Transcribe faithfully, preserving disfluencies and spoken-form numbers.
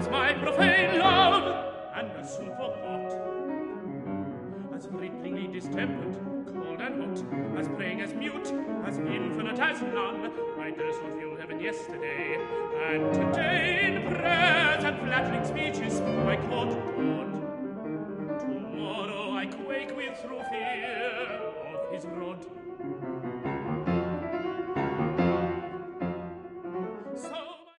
as my profane love, and as soon forgot. As writtlingly distempered, cold and hot, as praying as mute, as infinite as none, I durst not view heaven yesterday, and today in prayers and flattering speeches I caught God. Tomorrow I quake with through fear of his rod.